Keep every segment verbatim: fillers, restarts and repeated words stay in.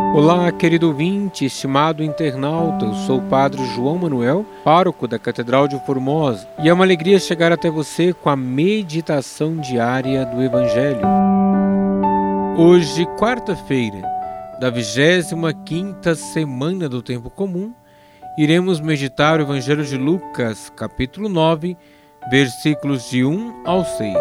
Olá, querido ouvinte, estimado internauta, eu sou o Padre João Manuel, pároco da Catedral de Formosa, e é uma alegria chegar até você com a meditação diária do Evangelho. Hoje, quarta-feira, da vigésima quinta semana do Tempo Comum, iremos meditar o Evangelho de Lucas, capítulo nove, versículos de um ao seis.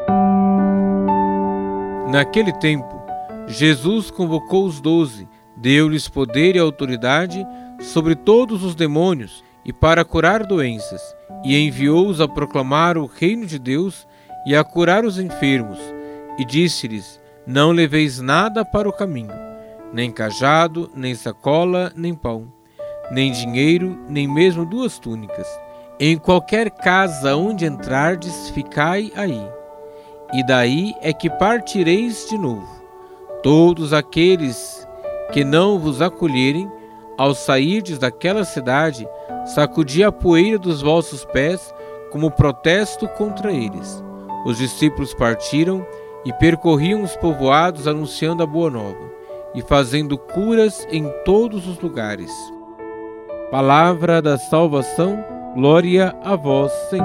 Naquele tempo, Jesus convocou os doze, deu-lhes poder e autoridade sobre todos os demônios e para curar doenças, e enviou-os a proclamar o reino de Deus e a curar os enfermos, e disse-lhes: não leveis nada para o caminho, nem cajado, nem sacola, nem pão, nem dinheiro, nem mesmo duas túnicas. Em qualquer casa onde entrardes, ficai aí, e daí é que partireis de novo. Todos aqueles que não vos acolherem, ao sairdes daquela cidade, sacudi a poeira dos vossos pés como protesto contra eles. Os discípulos partiram e percorriam os povoados anunciando a boa nova e fazendo curas em todos os lugares. Palavra da salvação, glória a vós, Senhor.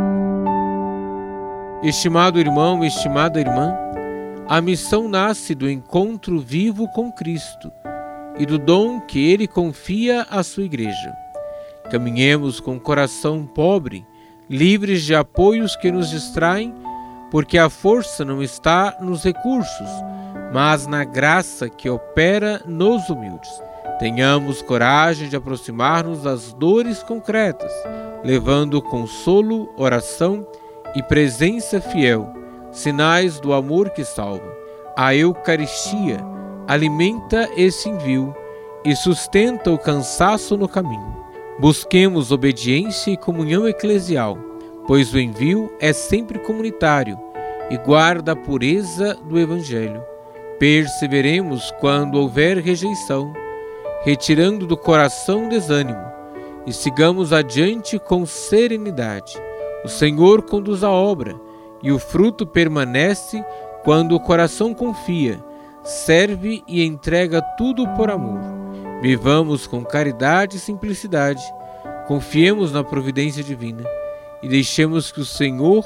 Estimado irmão, estimada irmã, a missão nasce do encontro vivo com Cristo e do dom que Ele confia à sua Igreja. Caminhemos com o coração pobre, livres de apoios que nos distraem, porque a força não está nos recursos, mas na graça que opera nos humildes. Tenhamos coragem de aproximar-nos das dores concretas, levando consolo, oração e presença fiel, sinais do amor que salva. A Eucaristia alimenta esse envio e sustenta o cansaço no caminho. Busquemos obediência e comunhão eclesial, pois o envio é sempre comunitário e guarda a pureza do Evangelho. Perseveremos quando houver rejeição, retirando do coração desânimo, e sigamos adiante com serenidade. O Senhor conduz a obra, e o fruto permanece quando o coração confia, serve e entrega tudo por amor. Vivamos com caridade e simplicidade, confiemos na providência divina e deixemos que o Senhor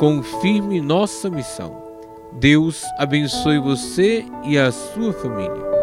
confirme nossa missão. Deus abençoe você e a sua família.